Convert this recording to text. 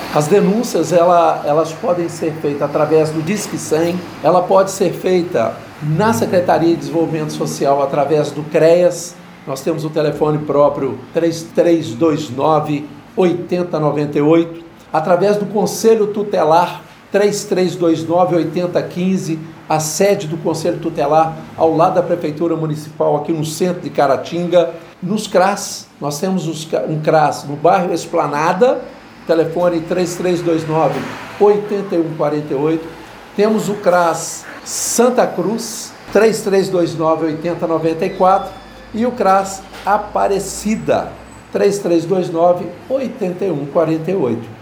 As denúncias, elas podem ser feitas através do Disque 100, ela pode ser feita na Secretaria de Desenvolvimento Social através do CREAS. Nós temos o telefone próprio 3329-8098, através do Conselho Tutelar 3329-8015, a sede do Conselho Tutelar ao lado da Prefeitura Municipal aqui no centro de Caratinga. Nos CRAS, nós temos um CRAS no bairro Esplanada, telefone 3329-8148. Temos o CRAS Santa Cruz, 3329-8094. E o CRAS Aparecida, 3329-8148.